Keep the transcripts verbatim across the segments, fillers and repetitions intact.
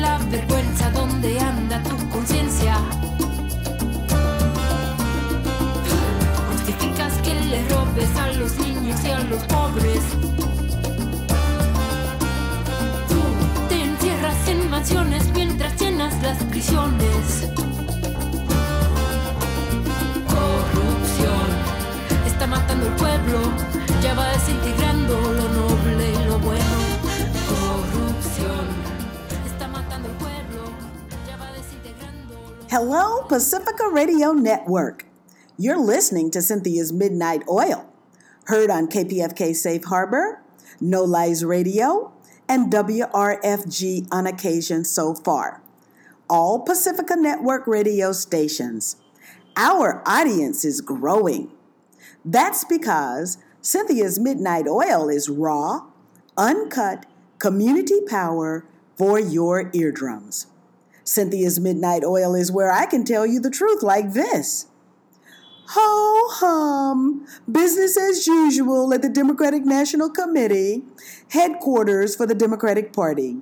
la vergüenza, ¿dónde anda tu conciencia? Justificas que le robes a los niños y a los pobres. Tú te encierras en mansiones mientras llenas las prisiones. Corrupción está matando al pueblo, ya va desintegrando lo noble y lo bueno. Corrupción está matando al pueblo, ya va desintegrando lo... Hello, Pacifica Radio Network. You're listening to Cynthia's Midnight Oil, heard on K P F K Safe Harbor, No Lies Radio, and W R F G on occasion so far. All Pacifica Network radio stations. Our audience is growing. That's because Cynthia's Midnight Oil is raw, uncut, community power for your eardrums. Cynthia's Midnight Oil is where I can tell you the truth like this. Ho hum, business as usual at the Democratic National Committee, headquarters for the Democratic Party.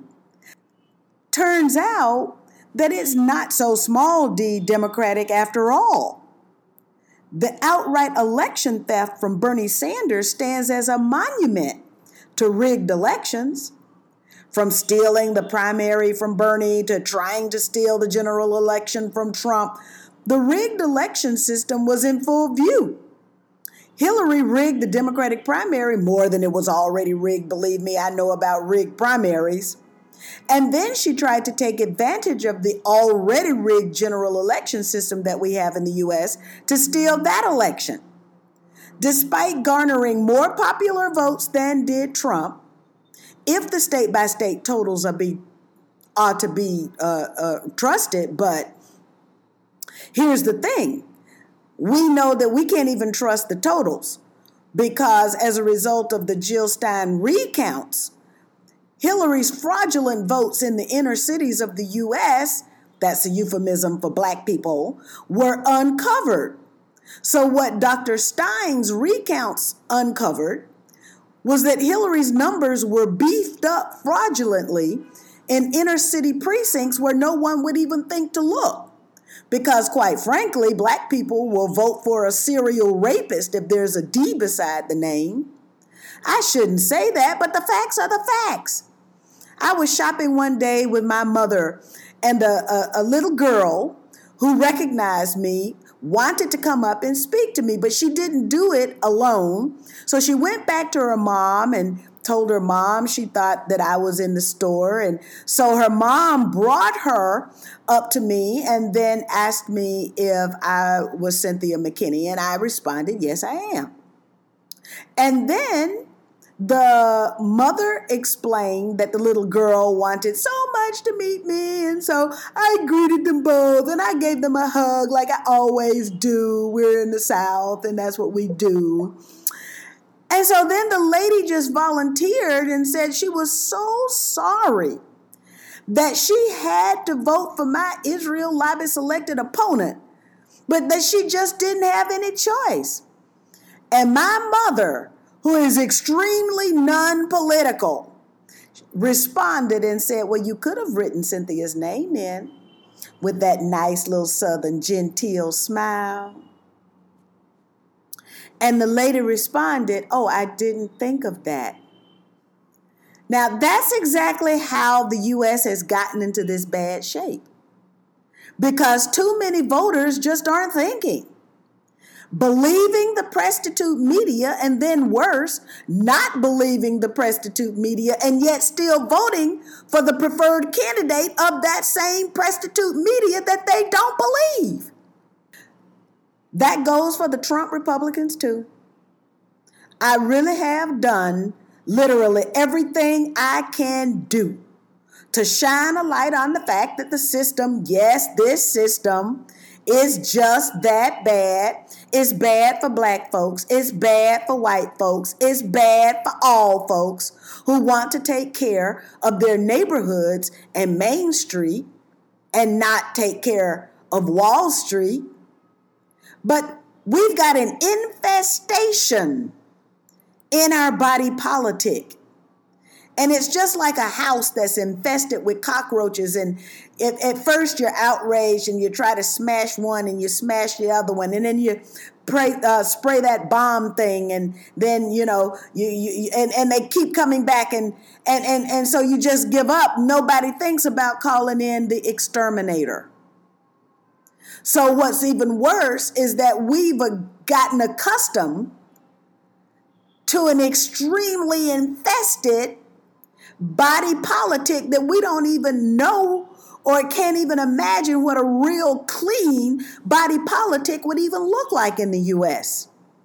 Turns out that it's not so small d Democratic after all. The outright election theft from Bernie Sanders stands as a monument to rigged elections. From stealing the primary from Bernie to trying to steal the general election from Trump, the rigged election system was in full view. Hillary rigged the Democratic primary more than it was already rigged. Believe me, I know about rigged primaries. And then she tried to take advantage of the already rigged general election system that we have in the U S to steal that election. Despite garnering more popular votes than did Trump, if the state-by-state totals are be, ought to be uh, uh, trusted, but here's the thing. We know that we can't even trust the totals because as a result of the Jill Stein recounts, Hillary's fraudulent votes in the inner cities of the U S, that's a euphemism for black people, were uncovered. So what Doctor Stein's recounts uncovered was that Hillary's numbers were beefed up fraudulently in inner city precincts where no one would even think to look. Because quite frankly, black people will vote for a serial rapist if there's a D beside the name. I shouldn't say that, but the facts are the facts. I was shopping one day with my mother, and a, a, a little girl who recognized me wanted to come up and speak to me, but she didn't do it alone. So she went back to her mom and told her mom she thought that I was in the store. And so her mom brought her up to me and then asked me if I was Cynthia McKinney. And I responded, yes, I am. And then the mother explained that the little girl wanted so much to meet me, and so I greeted them both, and I gave them a hug like I always do. We're in the South, and that's what we do. And so then the lady just volunteered and said she was so sorry that she had to vote for my Israel lobby-selected opponent, but that she just didn't have any choice. And my mother, who is extremely non-political, responded and said, well, you could have written Cynthia's name in with that nice little southern genteel smile. And the lady responded, oh, I didn't think of that. Now, that's exactly how the U S has gotten into this bad shape. Because too many voters just aren't thinking. Believing the prostitute media, and then worse, not believing the prostitute media, and yet still voting for the preferred candidate of that same prostitute media that they don't believe. That goes for the Trump Republicans too. I really have done literally everything I can do to shine a light on the fact that the system, yes, this system is just that bad. It's bad for black folks. It's bad for white folks. It's bad for all folks who want to take care of their neighborhoods and Main Street and not take care of Wall Street. But we've got an infestation in our body politic. And it's just like a house that's infested with cockroaches. And if, at first you're outraged and you try to smash one and you smash the other one. And then you pray, uh, spray that bomb thing. And then, you know, you, you and, and they keep coming back. And, and, and, and so you just give up. Nobody thinks about calling in the exterminator. So what's even worse is that we've gotten accustomed to an extremely infested body politic that we don't even know or can't even imagine what a real clean body politic would even look like in the U S.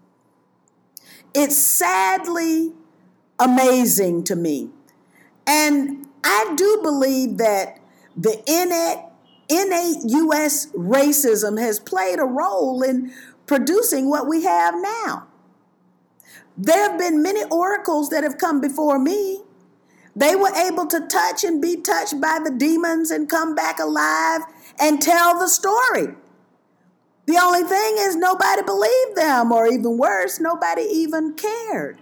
It's sadly amazing to me. And I do believe that the innate, innate U S racism has played a role in producing what we have now. There have been many oracles that have come before me. They were able to touch and be touched by the demons and come back alive and tell the story. The only thing is nobody believed them, or even worse, nobody even cared.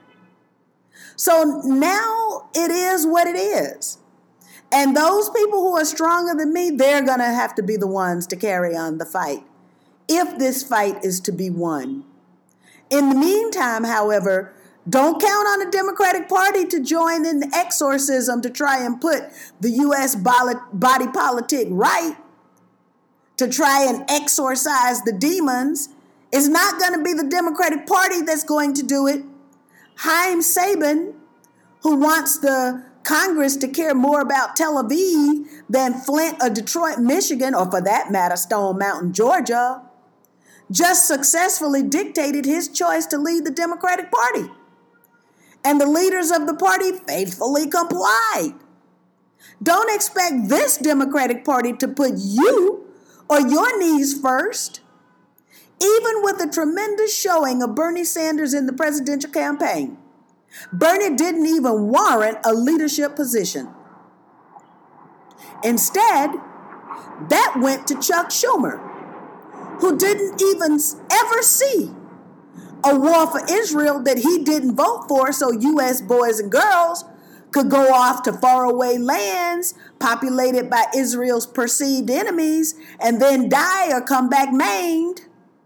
So now it is what it is. And those people who are stronger than me, they're going to have to be the ones to carry on the fight, if this fight is to be won. In the meantime, however, don't count on the Democratic Party to join in the exorcism to try and put the U S body politic right, to try and exorcise the demons. It's not going to be the Democratic Party that's going to do it. Haim Saban, who wants the Congress to care more about Tel Aviv than Flint or Detroit, Michigan, or for that matter, Stone Mountain, Georgia, just successfully dictated his choice to lead the Democratic Party. And the leaders of the party faithfully complied. Don't expect this Democratic Party to put you or your needs first. Even with a tremendous showing of Bernie Sanders in the presidential campaign, Bernie didn't even warrant a leadership position. Instead, that went to Chuck Schumer, who didn't even ever see a war for Israel that he didn't vote for, so U S boys and girls could go off to faraway lands populated by Israel's perceived enemies and then die or come back maimed.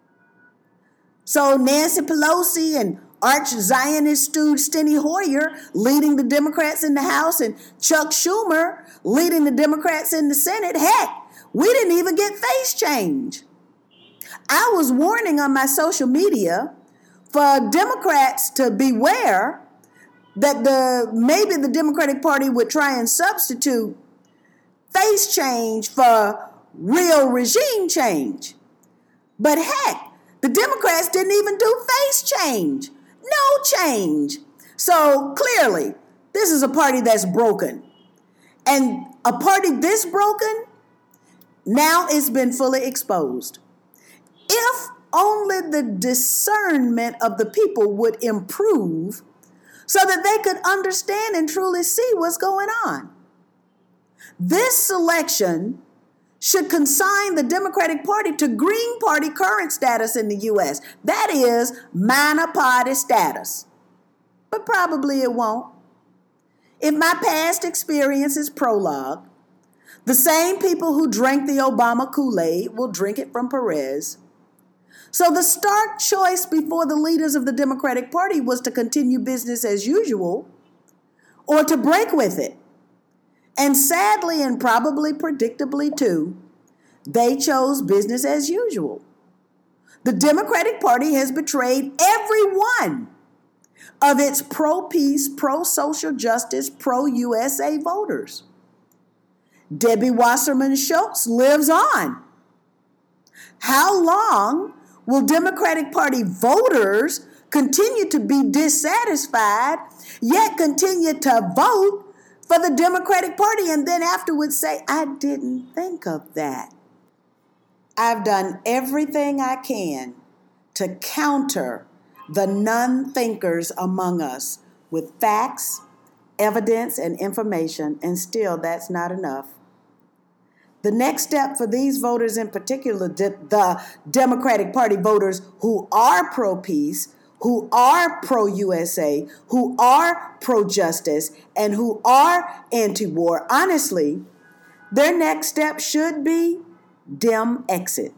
So Nancy Pelosi and arch Zionist stooge Steny Hoyer leading the Democrats in the House and Chuck Schumer leading the Democrats in the Senate. Heck, we didn't even get face change. I was warning on my social media for Democrats to beware that the maybe the Democratic Party would try and substitute face change for real regime change. But heck, the Democrats didn't even do face change. No change. So clearly, this is a party that's broken. And a party this broken, now it's been fully exposed. If only the discernment of the people would improve so that they could understand and truly see what's going on. This selection should consign the Democratic Party to Green Party current status in the U S. That is, minor party status. But probably it won't. If my past experience is prologue, the same people who drank the Obama Kool-Aid will drink it from Perez. So the stark choice before the leaders of the Democratic Party was to continue business as usual or to break with it. And sadly, and probably predictably too, they chose business as usual. The Democratic Party has betrayed every one of its pro-peace, pro-social justice, pro-U S A voters. Debbie Wasserman Schultz lives on. How long will Democratic Party voters continue to be dissatisfied, yet continue to vote for the Democratic Party and then afterwards say, I didn't think of that? I've done everything I can to counter the non-thinkers among us with facts, evidence, and information, and still that's not enough. The next step for these voters in particular, the Democratic Party voters who are pro-peace, who are pro-U S A, who are pro-justice, and who are anti-war, honestly, their next step should be Dem exit.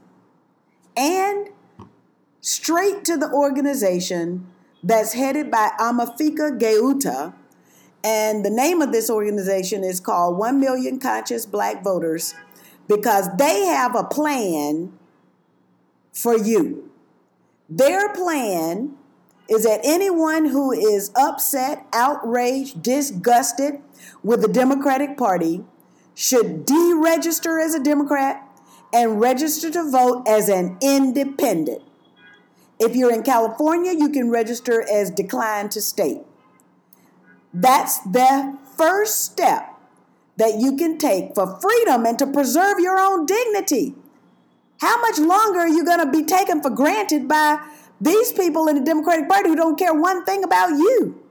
And straight to the organization that's headed by Amifika Geuta. And the name of this organization is called One Million Conscious Black Voters, because they have a plan for you. Their plan is that anyone who is upset, outraged, disgusted with the Democratic Party should deregister as a Democrat and register to vote as an independent. If you're in California, you can register as declined to state. That's the first step that you can take for freedom and to preserve your own dignity. How much longer are you going to be taken for granted by these people in the Democratic Party who don't care one thing about you?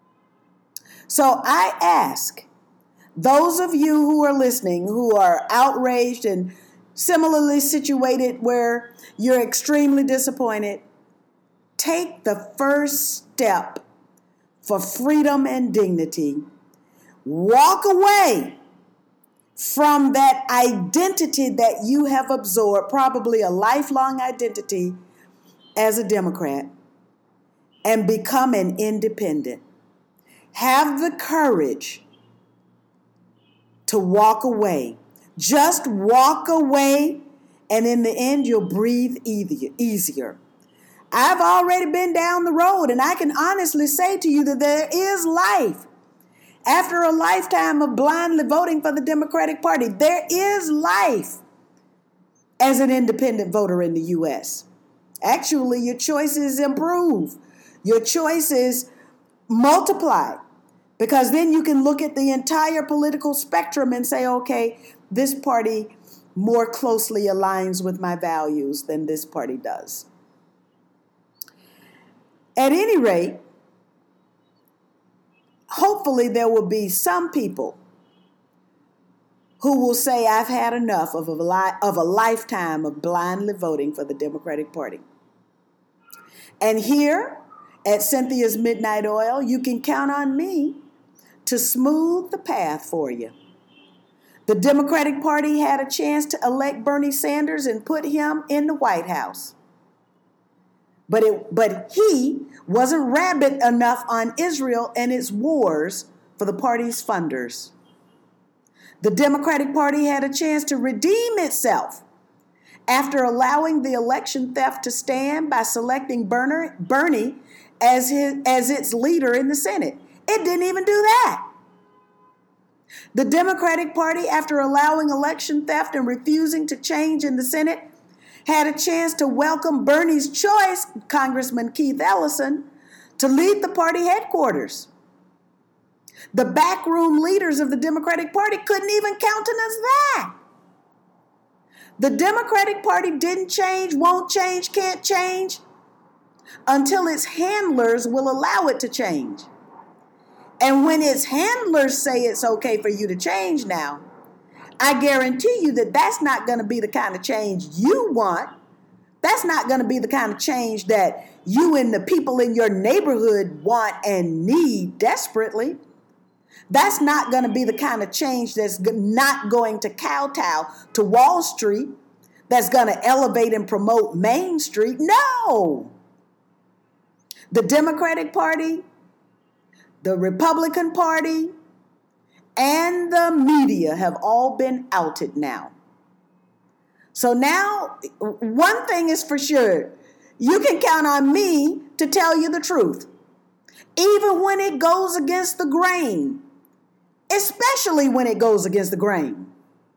So I ask those of you who are listening, who are outraged and similarly situated where you're extremely disappointed, take the first step for freedom and dignity. Walk away from that identity that you have absorbed, probably a lifelong identity as a Democrat, and become an independent. Have the courage to walk away. Just walk away, and in the end, you'll breathe easier. I've already been down the road, and I can honestly say to you that there is life. After a lifetime of blindly voting for the Democratic Party, there is life as an independent voter in the U S. Actually, your choices improve. Your choices multiply, because then you can look at the entire political spectrum and say, okay, this party more closely aligns with my values than this party does. At any rate, hopefully there will be some people who will say, I've had enough of a, li- of a lifetime of blindly voting for the Democratic Party. And here at Cynthia's Midnight Oil, you can count on me to smooth the path for you. The Democratic Party had a chance to elect Bernie Sanders and put him in the White House. But it, but he wasn't rabid enough on Israel and its wars for the party's funders. The Democratic Party had a chance to redeem itself after allowing the election theft to stand by selecting Berner, Bernie as, his, as its leader in the Senate. It didn't even do that. The Democratic Party, after allowing election theft and refusing to change in the Senate, had a chance to welcome Bernie's choice, Congressman Keith Ellison, to lead the party headquarters. The backroom leaders of the Democratic Party couldn't even countenance that. The Democratic Party didn't change, won't change, can't change until its handlers will allow it to change. And when its handlers say it's okay for you to change now, I guarantee you that that's not going to be the kind of change you want. That's not going to be the kind of change that you and the people in your neighborhood want and need desperately. That's not going to be the kind of change that's not going to kowtow to Wall Street, that's going to elevate and promote Main Street. No. The Democratic Party, the Republican Party, and the media have all been outed now. So now, one thing is for sure. You can count on me to tell you the truth, even when it goes against the grain, especially when it goes against the grain.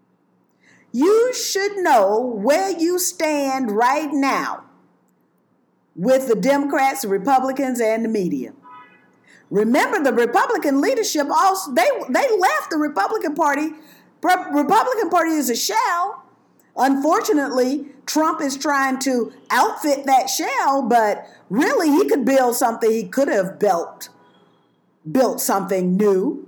You should know where you stand right now with the Democrats, the Republicans, and the media. Remember, the Republican leadership also, they, they left the Republican Party. Republican Party is a shell. Unfortunately, Trump is trying to outfit that shell, but really he could build something. He could have built, built something new.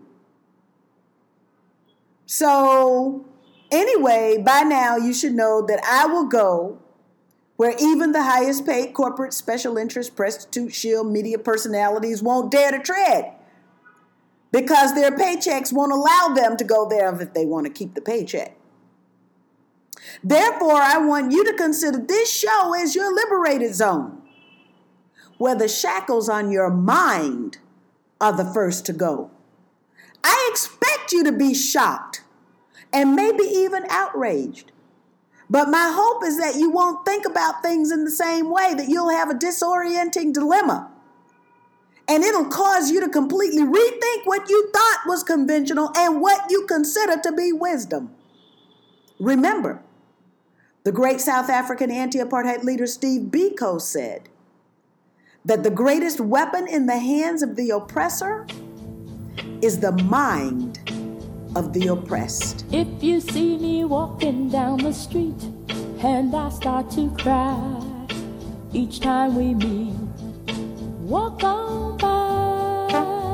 So anyway, by now you should know that I will go where even the highest paid corporate special interest prostitute shield media personalities won't dare to tread because their paychecks won't allow them to go there if they want to keep the paycheck. Therefore, I want you to consider this show as your liberated zone, where the shackles on your mind are the first to go. I expect you to be shocked and maybe even outraged. But my hope is that you won't think about things in the same way, that you'll have a disorienting dilemma. And it'll cause you to completely rethink what you thought was conventional and what you consider to be wisdom. Remember, the great South African anti-apartheid leader Steve Biko said that the greatest weapon in the hands of the oppressor is the mind of the oppressed. If you see me walking down the street and I start to cry each time we meet, walk on by,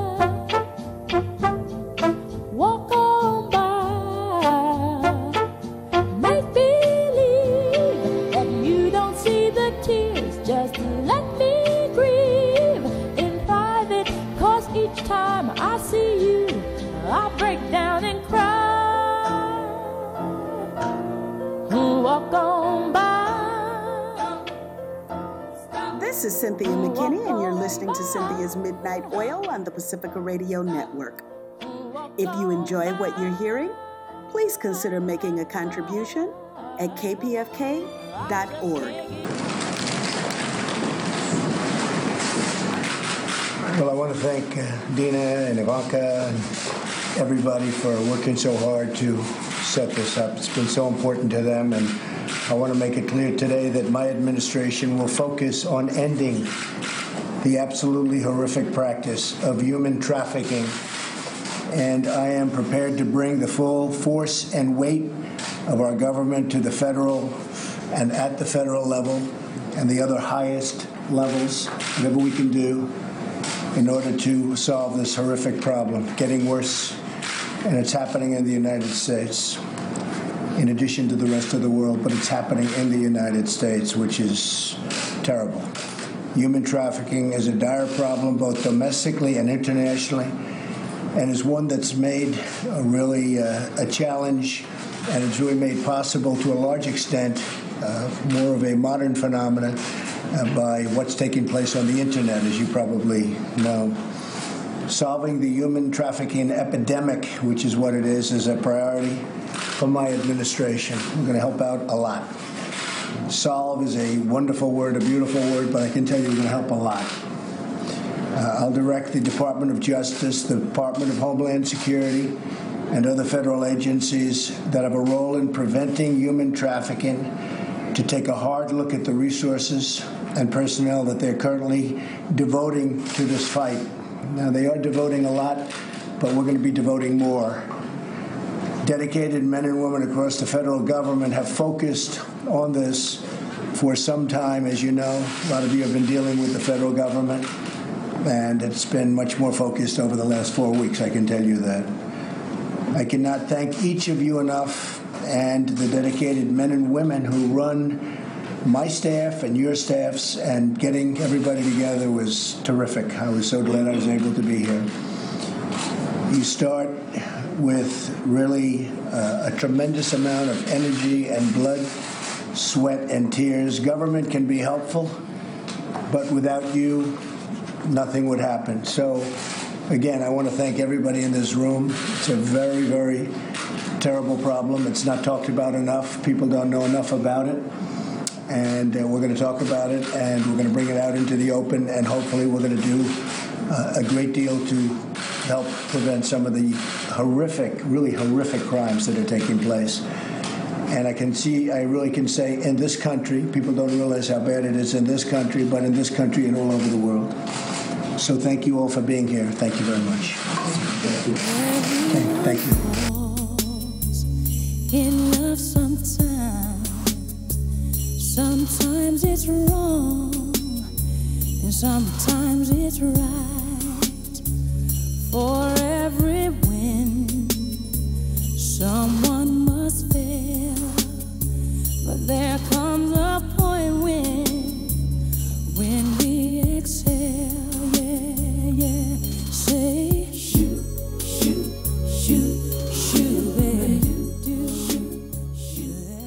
walk on by, make believe that you don't see the tears, just let me grieve in private, cause each time I see you I break down and cry. Walk on by. This is Cynthia McKinney, and you're listening to Cynthia's Midnight Oil on the Pacifica Radio Network. If you enjoy what you're hearing, please consider making a contribution at k p f k dot org. Well, I want to thank uh, Dina and Ivanka and everybody for working so hard to set this up. It's been so important to them, and I want to make it clear today that my administration will focus on ending the absolutely horrific practice of human trafficking, and I am prepared to bring the full force and weight of our government to the federal and at the federal level and the other highest levels, whatever we can do in order to solve this horrific problem, getting worse, and it's happening in the United States, in addition to the rest of the world, but it's happening in the United States, which is terrible. Human trafficking is a dire problem, both domestically and internationally, and is one that's made a really uh, a challenge, and it's really made possible to a large extent uh, more of a modern phenomenon uh, by what's taking place on the internet, as you probably know. Solving the human trafficking epidemic, which is what it is, is a priority for my administration. We're going to help out a lot. Solve is a wonderful word, a beautiful word, but I can tell you we're going to help a lot. Uh, I'll direct the Department of Justice, the Department of Homeland Security, and other federal agencies that have a role in preventing human trafficking to take a hard look at the resources and personnel that they're currently devoting to this fight. Now, they are devoting a lot, but we're going to be devoting more. Dedicated men and women across the federal government have focused on this for some time. As you know, a lot of you have been dealing with the federal government, and it's been much more focused over the last four weeks, I can tell you that. I cannot thank each of you enough, and the dedicated men and women who run my staff and your staffs, and getting everybody together was terrific. I was so glad I was able to be here. You start with really uh, a tremendous amount of energy and blood, sweat, and tears. Government can be helpful, but without you, nothing would happen. So, again, I want to thank everybody in this room. It's a very, very terrible problem. It's not talked about enough. People don't know enough about it. And uh, we're going to talk about it, and we're going to bring it out into the open, and hopefully we're going to do uh, a great deal to help prevent some of the horrific, really horrific crimes that are taking place. And I can see, I really can say, in this country, people don't realize how bad it is in this country, but in this country and all over the world. So thank you all for being here. Thank you very much. Okay, thank you. In love sometimes, sometimes it's wrong, and sometimes it's right. For every win, someone must fail, but there comes a point when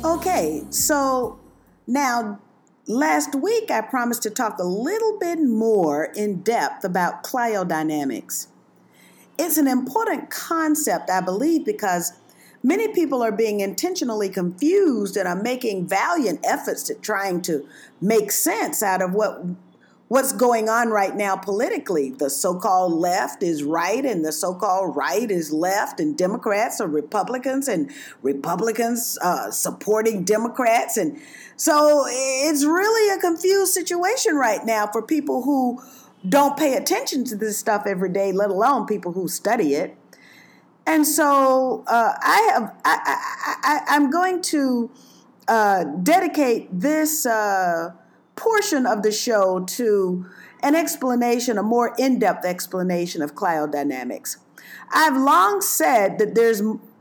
Okay, so now last week I promised to talk a little bit more in depth about cryodynamics. It's an important concept, I believe, because many people are being intentionally confused and are making valiant efforts at trying to make sense out of what what's going on right now politically. The so-called left is right and the so-called right is left, and Democrats are Republicans and Republicans uh, supporting Democrats. And so it's really a confused situation right now for people who don't pay attention to this stuff every day, let alone people who study it. And so uh, I have, I, I, I, I'm going to uh, dedicate this uh, portion of the show to an explanation, a more in-depth explanation of cryodynamics. I've long said that there's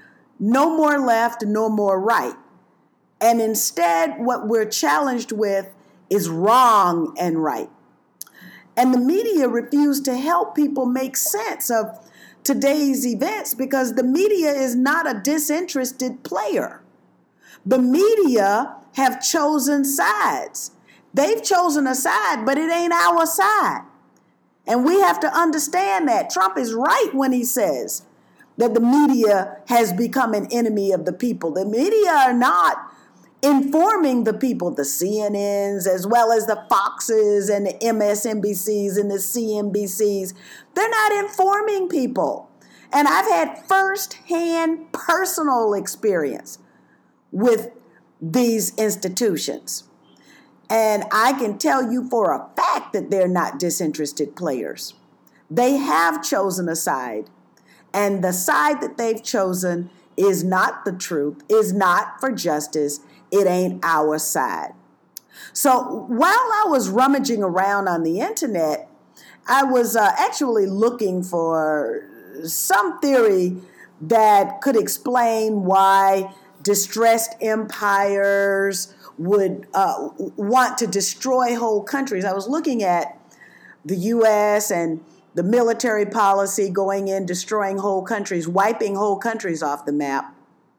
no more left, no more right. And instead, what we're challenged with is wrong and right. And the media refuse to help people make sense of today's events because the media is not a disinterested player. The media have chosen sides. They've chosen a side, but it ain't our side. And we have to understand that. Trump is right when he says that the media has become an enemy of the people. The media are not informing the people, the C N Ns, as well as the Foxes and the M S N B Cs and the C N B Cs. They're not informing people. And I've had firsthand personal experience with these institutions. And I can tell you for a fact that they're not disinterested players. They have chosen a side. And the side that they've chosen is not the truth, is not for justice. It ain't our side. So while I was rummaging around on the internet, I was uh, actually looking for some theory that could explain why distressed empires would uh, want to destroy whole countries. I was looking at the U S and the military policy going in, destroying whole countries, wiping whole countries off the map.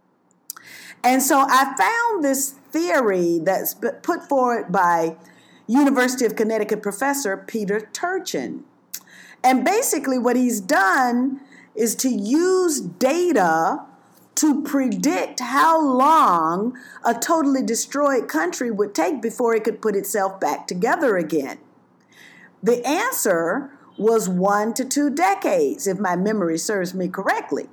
And so I found this theory that's put forward by University of Connecticut professor Peter Turchin. And basically what he's done is to use data to predict how long a totally destroyed country would take before it could put itself back together again. The answer was one to two decades, if my memory serves me correctly.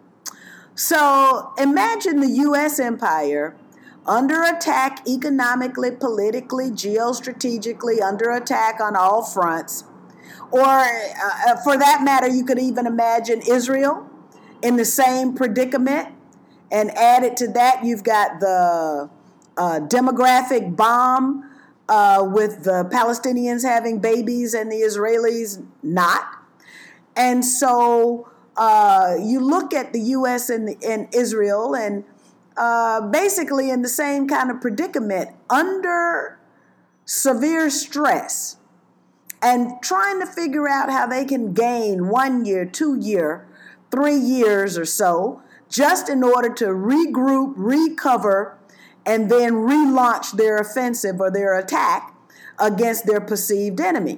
So imagine the U S empire under attack economically, politically, geostrategically, under attack on all fronts. Or uh, for that matter, you could even imagine Israel in the same predicament. And added to that, you've got the uh, demographic bomb uh, with the Palestinians having babies and the Israelis not. And so uh, you look at the U S and, the, and Israel and uh, basically in the same kind of predicament, under severe stress and trying to figure out how they can gain one year, two year, three years or so, just in order to regroup, recover, and then relaunch their offensive or their attack against their perceived enemy.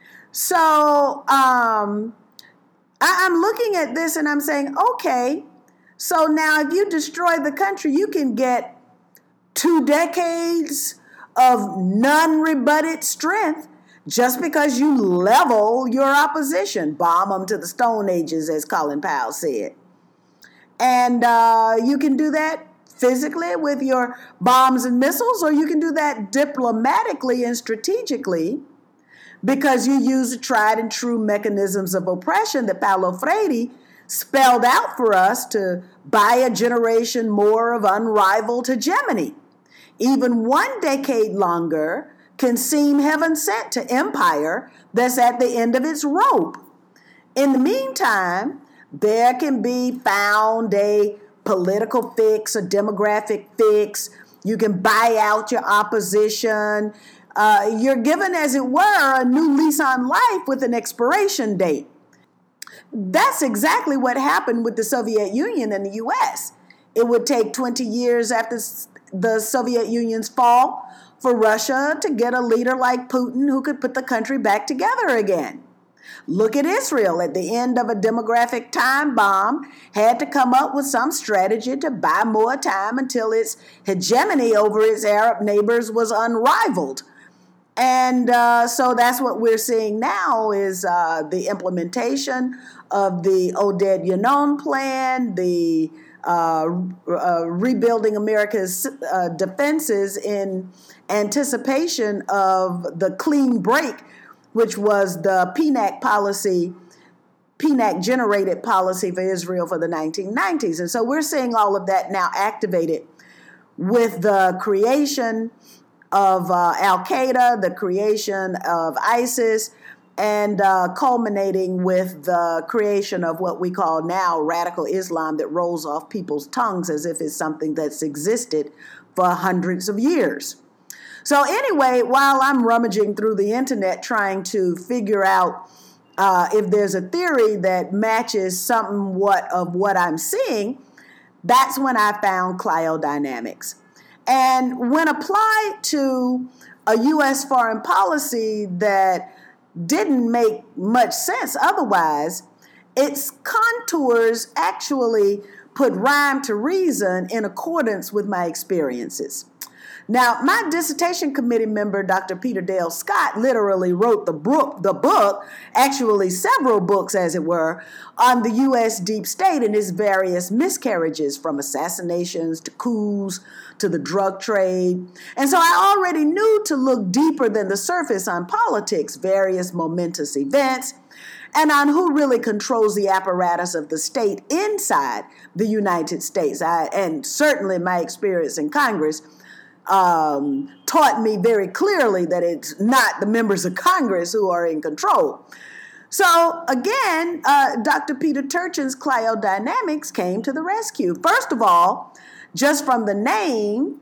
So um, I, I'm looking at this and I'm saying, okay, so now if you destroy the country, you can get two decades of non-rebutted strength just because you level your opposition, bomb them to the Stone Ages, as Colin Powell said. And uh, you can do that physically with your bombs and missiles, or you can do that diplomatically and strategically because you use the tried and true mechanisms of oppression that Paulo Freire spelled out for us to buy a generation more of unrivaled hegemony. Even one decade longer can seem heaven sent to empire that's at the end of its rope. In the meantime, there can be found a political fix, a demographic fix. You can buy out your opposition. Uh, you're given, as it were, a new lease on life with an expiration date. That's exactly what happened with the Soviet Union and the U S. It would take twenty years after the Soviet Union's fall for Russia to get a leader like Putin who could put the country back together again. Look at Israel at the end of a demographic time bomb, had to come up with some strategy to buy more time until its hegemony over its Arab neighbors was unrivaled. And uh, so that's what we're seeing now is uh, the implementation of the Oded Yinon plan, the uh, uh, rebuilding America's uh, defenses in anticipation of the clean break, which was the P N A C policy, P N A C-generated policy for Israel for the nineteen nineties. And so we're seeing all of that now activated with the creation of uh, Al-Qaeda, the creation of ISIS, and uh, culminating with the creation of what we call now radical Islam that rolls off people's tongues as if it's something that's existed for hundreds of years. So anyway, while I'm rummaging through the internet trying to figure out uh, if there's a theory that matches somewhat of what I'm seeing, that's when I found cryodynamics. And when applied to a U S foreign policy that didn't make much sense otherwise, its contours actually put rhyme to reason in accordance with my experiences. Now, my dissertation committee member, Doctor Peter Dale Scott, literally wrote the book, the book, actually several books, as it were, on the U S deep state and its various miscarriages, from assassinations to coups to the drug trade. And so I already knew to look deeper than the surface on politics, various momentous events, and on who really controls the apparatus of the state inside the United States. I, and certainly my experience in Congress Um, taught me very clearly that it's not the members of Congress who are in control. So again, uh, Doctor Peter Turchin's cryodynamics came to the rescue. First of all, just from the name,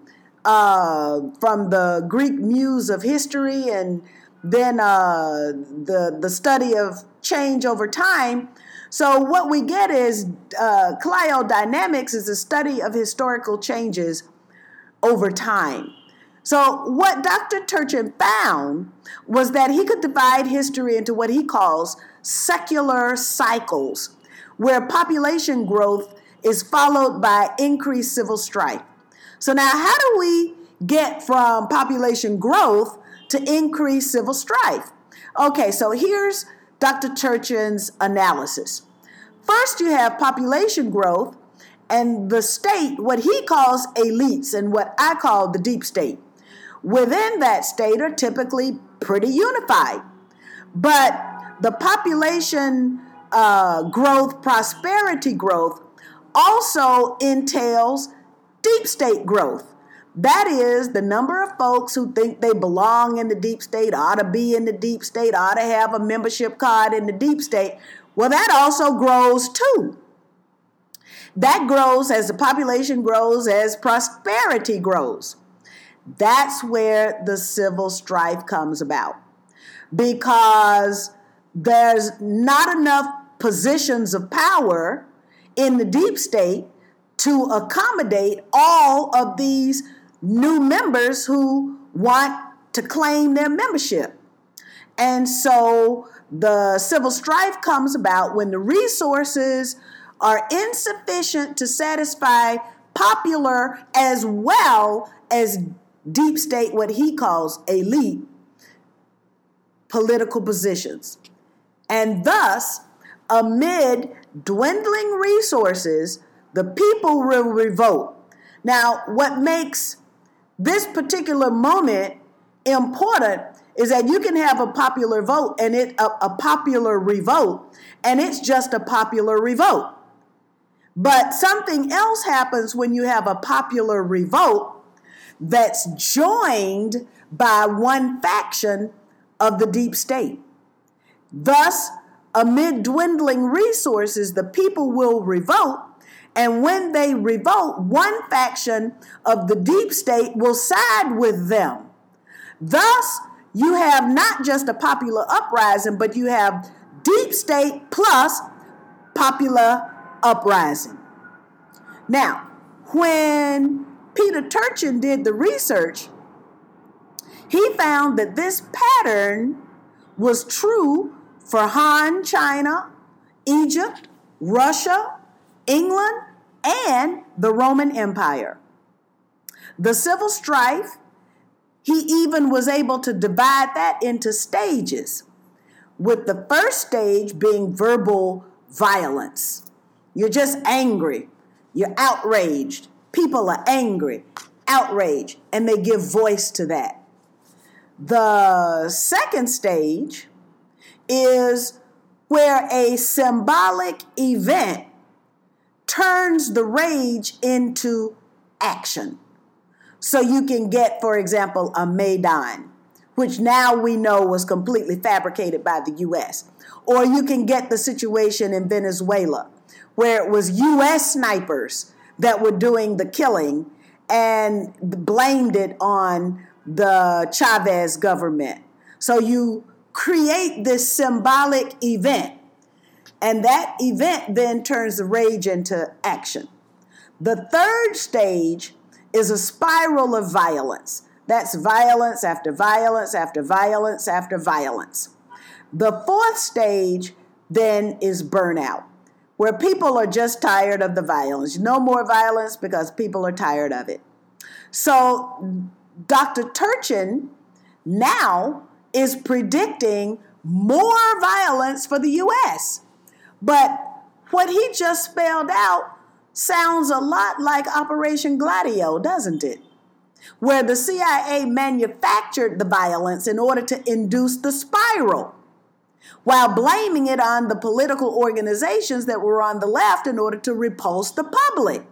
uh, from the Greek muse of history, and then uh, the, the study of change over time. So what we get is uh, cryodynamics is a study of historical changes over time. So what Doctor Turchin found was that he could divide history into what he calls secular cycles, where population growth is followed by increased civil strife. So now how do we get from population growth to increased civil strife? Okay, so here's Doctor Turchin's analysis. First, you have population growth, and the state, what he calls elites, and what I call the deep state. Within that state are typically pretty unified. But the population uh, growth, prosperity growth, also entails deep state growth. That is, the number of folks who think they belong in the deep state, ought to be in the deep state, ought to have a membership card in the deep state. Well, that also grows too. That grows as the population grows, as prosperity grows. That's where the civil strife comes about, because there's not enough positions of power in the deep state to accommodate all of these new members who want to claim their membership. And so the civil strife comes about when the resources are insufficient to satisfy popular as well as deep state, what he calls elite, political positions. And thus, amid dwindling resources, the people will revolt. Now, what makes this particular moment important is that you can have a popular vote and it a, a popular revolt, and it's just a popular revolt. But something else happens when you have a popular revolt that's joined by one faction of the deep state. Thus, amid dwindling resources, the people will revolt, and when they revolt, one faction of the deep state will side with them. Thus, you have not just a popular uprising, but you have deep state plus popular uprising. Now, when Peter Turchin did the research, he found that this pattern was true for Han China, Egypt, Russia, England, and the Roman Empire. The civil strife, he even was able to divide that into stages, with the first stage being verbal violence. You're just angry. You're outraged. People are angry, outraged, and they give voice to that. The second stage is where a symbolic event turns the rage into action. So you can get, for example, a Maidan, which now we know was completely fabricated by the U S. Or you can get the situation in Venezuela, where it was U S snipers that were doing the killing and blamed it on the Chavez government. So you create this symbolic event, and that event then turns the rage into action. The third stage is a spiral of violence. That's violence after violence after violence after violence. The fourth stage then is burnout, where people are just tired of the violence. No more violence because people are tired of it. So Doctor Turchin now is predicting more violence for the U S. But what he just spelled out sounds a lot like Operation Gladio, doesn't it? Where the C I A manufactured the violence in order to induce the spiral, while blaming it on the political organizations that were on the left in order to repulse the public.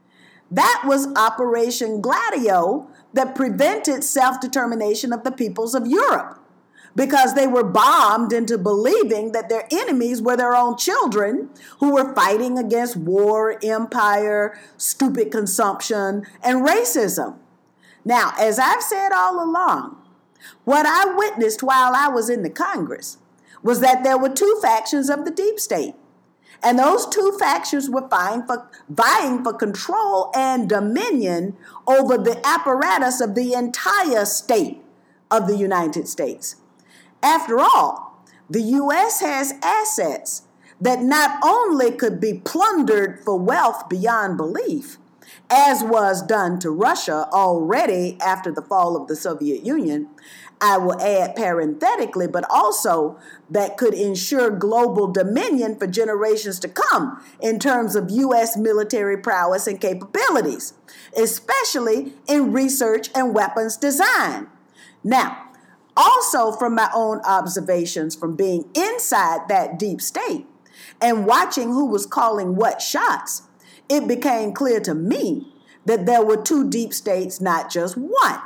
That was Operation Gladio that prevented self-determination of the peoples of Europe, because they were bombed into believing that their enemies were their own children who were fighting against war, empire, stupid consumption, and racism. Now, as I've said all along, what I witnessed while I was in the Congress was that there were two factions of the deep state. And those two factions were vying for, vying for control and dominion over the apparatus of the entire state of the United States. After all, the U S has assets that not only could be plundered for wealth beyond belief, as was done to Russia already after the fall of the Soviet Union, I will add parenthetically, but also that could ensure global dominion for generations to come in terms of U S military prowess and capabilities, especially in research and weapons design. Now, also from my own observations from being inside that deep state and watching who was calling what shots, it became clear to me that there were two deep states, not just one.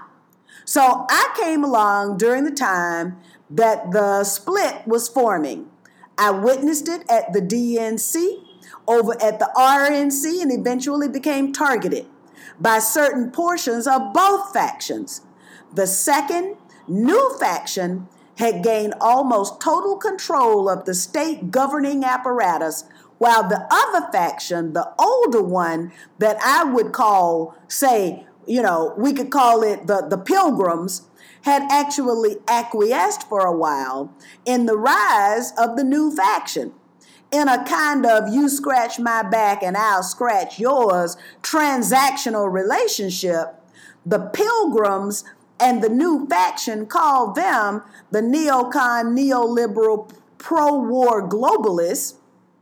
So I came along during the time that the split was forming. I witnessed it at the D N C, over at the R N C, and eventually became targeted by certain portions of both factions. The second, new faction had gained almost total control of the state governing apparatus, while the other faction, the older one that I would call, say, you know, we could call it the, the Pilgrims, had actually acquiesced for a while in the rise of the new faction. In a kind of you scratch my back and I'll scratch yours transactional relationship, the Pilgrims and the new faction called them the neocon, neoliberal, pro-war globalists.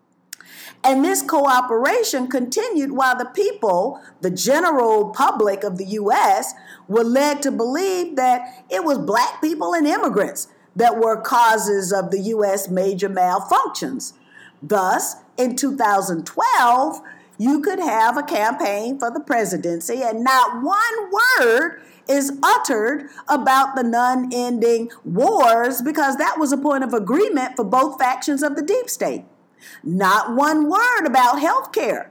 And this cooperation continued while the people, the general public of the U S, were led to believe that it was black people and immigrants that were causes of the U S major malfunctions. Thus, in two thousand twelve, you could have a campaign for the presidency and not one word is uttered about the non-ending wars, because that was a point of agreement for both factions of the deep state. Not one word about health care.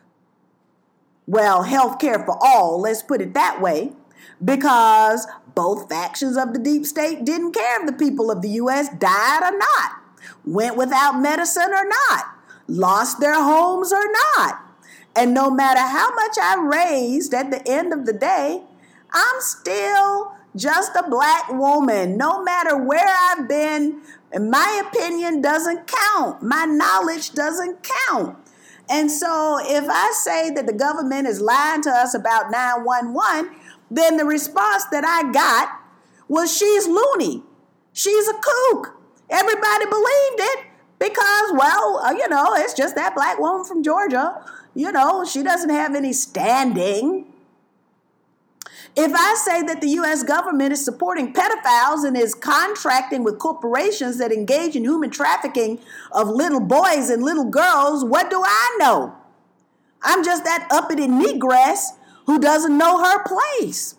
Well, health care for all, let's put it that way, because both factions of the deep state didn't care if the people of the U S died or not, went without medicine or not, lost their homes or not. And no matter how much I raised at the end of the day, I'm still just a black woman. No matter where I've been, my opinion doesn't count. My knowledge doesn't count. And so if I say that the government is lying to us about nine one one, then the response that I got was she's loony. She's a kook. Everybody believed it because, well, uh, you know, it's just that black woman from Georgia. You know, she doesn't have any standing. If I say that the U S government is supporting pedophiles and is contracting with corporations that engage in human trafficking of little boys and little girls, what do I know? I'm just that uppity negress who doesn't know her place.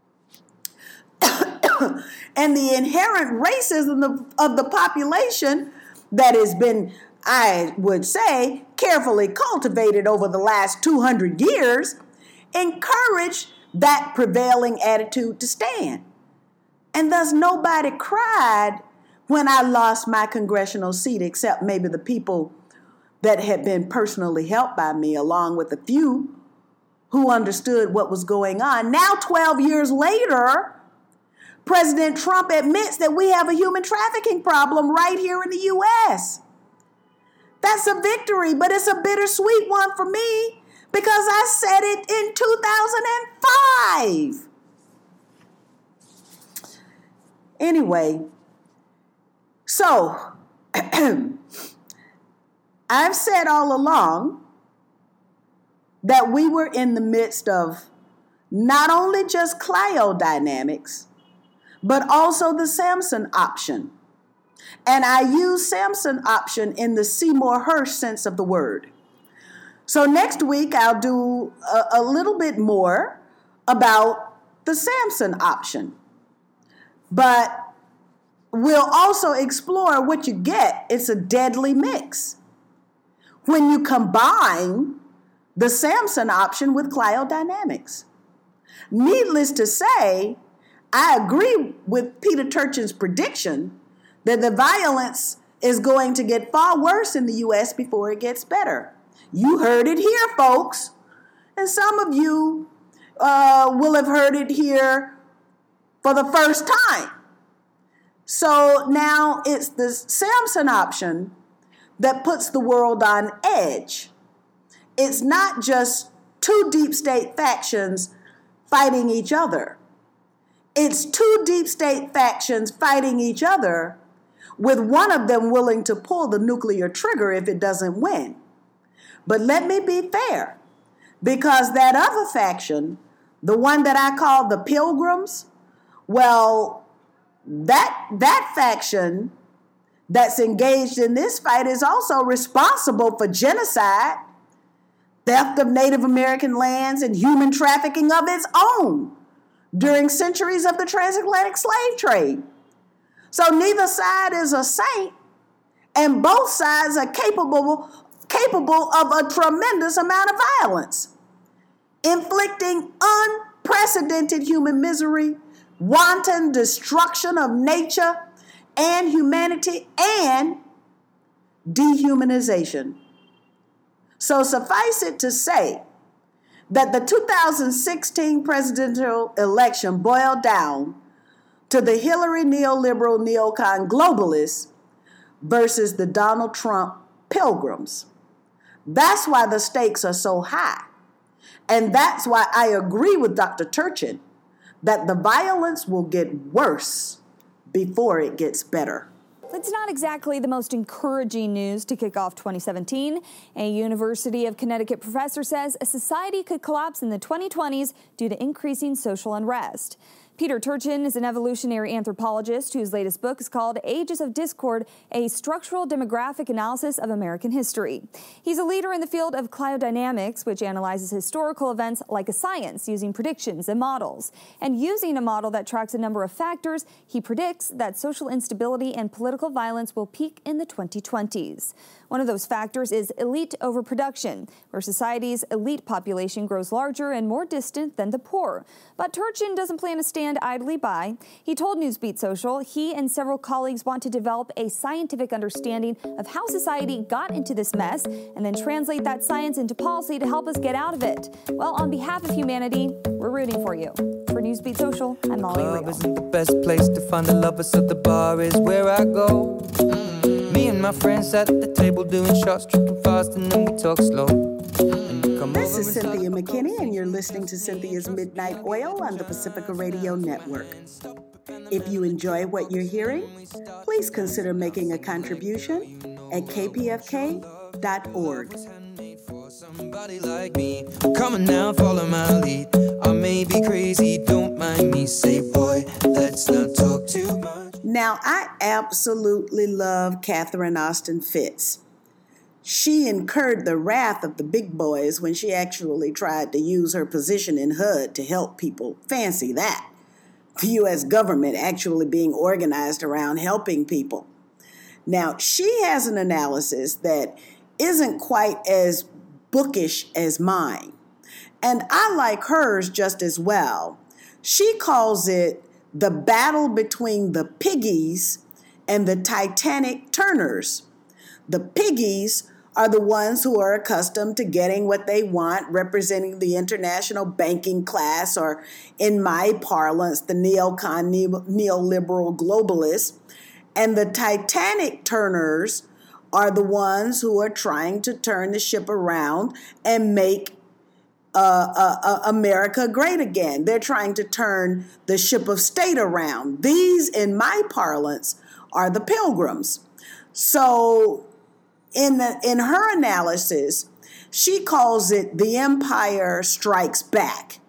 And the inherent racism of, of the population that has been, I would say, carefully cultivated over the last two hundred years encouraged that prevailing attitude to stand. And thus nobody cried when I lost my congressional seat, except maybe the people that had been personally helped by me, along with a few who understood what was going on. Now, twelve years later, President Trump admits that we have a human trafficking problem right here in the U S. That's a victory, but it's a bittersweet one for me because I said it in two thousand five. Anyway, so I've said all along that we were in the midst of not only just cryodynamics, but also the Samson option. And I use Samson option in the Seymour Hersh sense of the word. So next week, I'll do a, a little bit more about the Samson option. But we'll also explore what you get. It's a deadly mix when you combine the Samson option with cryodynamics. Needless to say, I agree with Peter Turchin's prediction that the violence is going to get far worse in the U S before it gets better. You heard it here, folks. And some of you uh, will have heard it here for the first time. So now it's the Samson option that puts the world on edge. It's not just two deep state factions fighting each other. It's two deep state factions fighting each other, with one of them willing to pull the nuclear trigger if it doesn't win. But let me be fair, because that other faction, the one that I call the Pilgrims, well, that, that faction that's engaged in this fight is also responsible for genocide, theft of Native American lands, and human trafficking of its own during centuries of the transatlantic slave trade. So neither side is a saint, and both sides are capable, capable of a tremendous amount of violence, inflicting unprecedented human misery, wanton destruction of nature and humanity, and dehumanization. So suffice it to say that the two thousand sixteen presidential election boiled down to the Hillary neoliberal neocon globalists versus the Donald Trump pilgrims. That's why the stakes are so high. And that's why I agree with Doctor Turchin that the violence will get worse before it gets better. It's not exactly the most encouraging news to kick off twenty seventeen. A University of Connecticut professor says a society could collapse in the twenty twenties due to increasing social unrest. Peter Turchin is an evolutionary anthropologist whose latest book is called Ages of Discord, a structural demographic analysis of American history. He's a leader in the field of cryodynamics, which analyzes historical events like a science using predictions and models. And using a model that tracks a number of factors, he predicts that social instability and political violence will peak in the twenty twenties. One of those factors is elite overproduction, where society's elite population grows larger and more distant than the poor. But Turchin doesn't plan to stand stand idly by. He told Newsbeat Social he and several colleagues want to develop a scientific understanding of how society got into this mess and then translate that science into policy to help us get out of it. Well, on behalf of humanity, we're rooting for you. For Newsbeat Social, I'm Molly Real. Club isn't the best place to find the lovers, so the bar is where I go. Mm-hmm. Me and my friends at the table doing shots, tripping fast, and then we talk slow. Mm-hmm. This is Cynthia McKinney, and you're listening to Cynthia's Midnight Oil on the Pacifica Radio Network. If you enjoy what you're hearing, please consider making a contribution at k p f k dot org. Somebody like me, come on now, follow my lead. I may be crazy, don't mind me. Say, boy, let's not talk too much. Now, I absolutely love Catherine Austin Fitts. She incurred the wrath of the big boys when she actually tried to use her position in H U D to help people. Fancy that. The U S government actually being organized around helping people. Now, she has an analysis that isn't quite as bookish as mine, and I like hers just as well. She calls it the battle between the piggies and the Titanic turners. The piggies are the ones who are accustomed to getting what they want, representing the international banking class, or in my parlance, the neocon, neoliberal globalists. And the Titanic turners are the ones who are trying to turn the ship around and make uh, uh, uh, America great again. They're trying to turn the ship of state around. These, in my parlance, are the pilgrims. So in the, in her analysis, she calls it the Empire Strikes Back.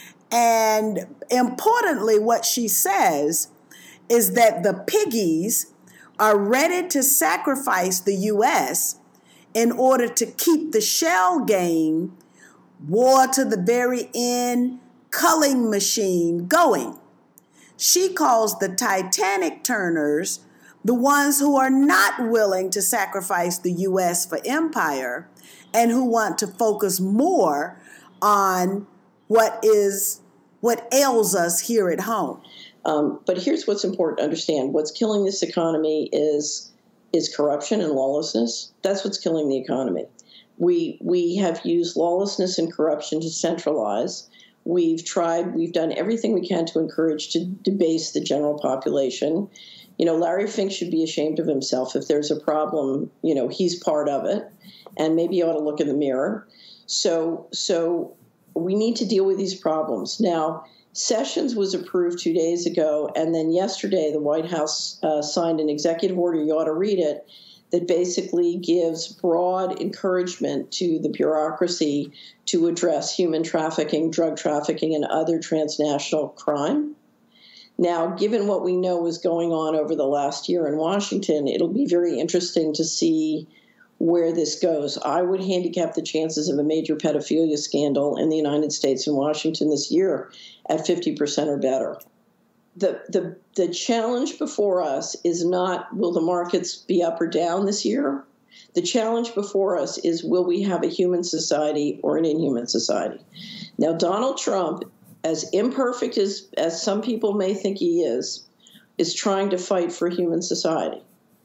And importantly, what she says is that the piggies are ready to sacrifice the U S in order to keep the shell game, war to the very end, culling machine going. She calls the Titanic turners the ones who are not willing to sacrifice the U S for empire and who want to focus more on what is what ails us here at home. Um, but here's what's important to understand. What's killing this economy is is corruption and lawlessness. That's what's killing the economy. We we have used lawlessness and corruption to centralize. We've tried, we've done everything we can to encourage to debase the general population. You know, Larry Fink should be ashamed of himself. If there's a problem, you know, he's part of it, and maybe he ought to look in the mirror. So, so we need to deal with these problems. Now, Sessions was approved two days ago, and then yesterday the White House uh, signed an executive order, you ought to read it, that basically gives broad encouragement to the bureaucracy to address human trafficking, drug trafficking, and other transnational crime. Now, given what we know is going on over the last year in Washington, it'll be very interesting to see where this goes. I would handicap the chances of a major pedophilia scandal in the United States and Washington this year at fifty percent or better. The, the, the challenge before us is not, will the markets be up or down this year? The challenge before us is, will we have a human society or an inhuman society? Now, Donald Trump, as imperfect as, as some people may think he is, is trying to fight for a human society.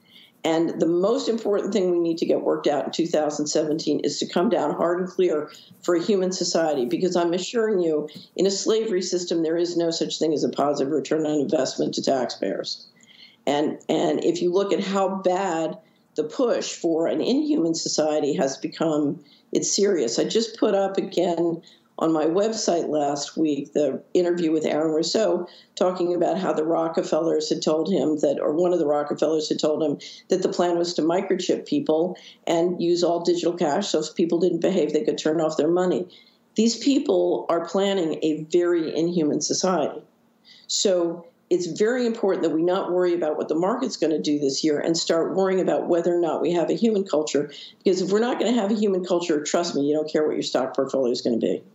And the most important thing we need to get worked out in two thousand seventeen is to come down hard and clear for a human society, because I'm assuring you, in a slavery system, there is no such thing as a positive return on investment to taxpayers. And, and if you look at how bad the push for an inhuman society has become, it's serious. I just put up again on my website last week the interview with Aaron Rousseau, talking about how the Rockefellers had told him that, or one of the Rockefellers had told him that the plan was to microchip people and use all digital cash, so if people didn't behave, they could turn off their money. These people are planning a very inhuman society. So it's very important that we not worry about what the market's going to do this year and start worrying about whether or not we have a human culture. Because if we're not going to have a human culture, trust me, you don't care what your stock portfolio is going to be.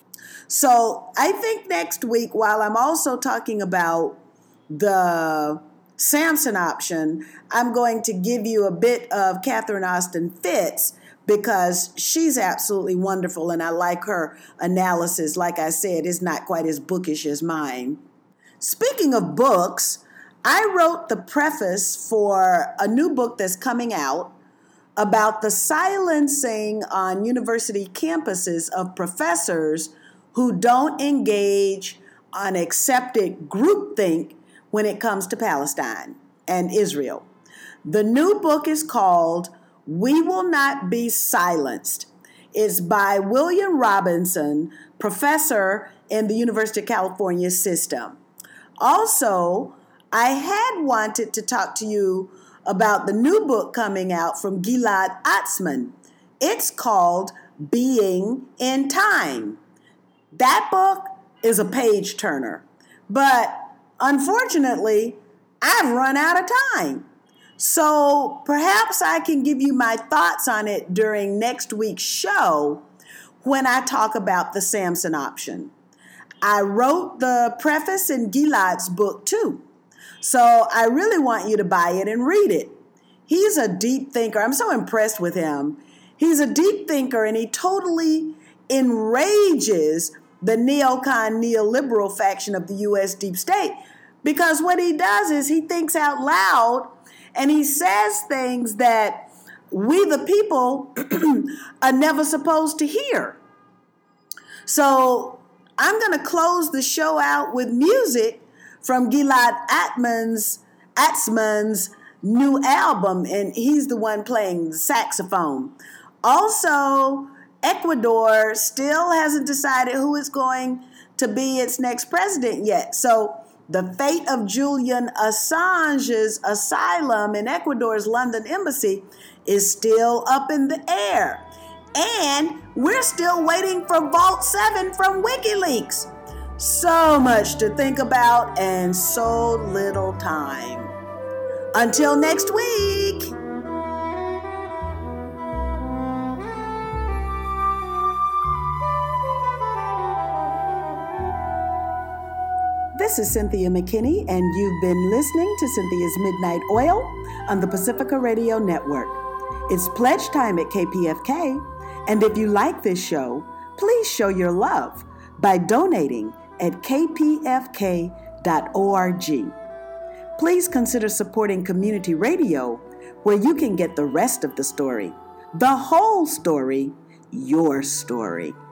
So I think next week, while I'm also talking about the Samson option, I'm going to give you a bit of Catherine Austin Fitts, because she's absolutely wonderful, and I like her analysis. Like I said, it's not quite as bookish as mine. Speaking of books, I wrote the preface for a new book that's coming out about the silencing on university campuses of professors who don't engage on accepted groupthink when it comes to Palestine and Israel. The new book is called We Will Not Be Silenced. It's by William Robinson, professor in the University of California system. Also, I had wanted to talk to you about the new book coming out from Gilad Atzmon. It's called Being in Time. That book is a page turner, but unfortunately, I've run out of time. So perhaps I can give you my thoughts on it during next week's show when I talk about the Samson option. I wrote the preface in Gilad's book too. So I really want you to buy it and read it. He's a deep thinker. I'm so impressed with him. He's a deep thinker, and he totally enrages the neocon neoliberal faction of the U S deep state, because what he does is he thinks out loud and he says things that we the people are never supposed to hear. So I'm going to close the show out with music from Gilad Atzmon's, Atzmon's new album, and he's the one playing the saxophone. Also, Ecuador still hasn't decided who is going to be its next president yet. So the fate of Julian Assange's asylum in Ecuador's London embassy is still up in the air. And we're still waiting for Vault seven from WikiLeaks. So much to think about and so little time. Until next week. This is Cynthia McKinney, and you've been listening to Cynthia's Midnight Oil on the Pacifica Radio Network. It's pledge time at K P F K, and if you like this show, please show your love by donating at k p f k dot org. Please consider supporting community radio, where you can get the rest of the story, the whole story, your story.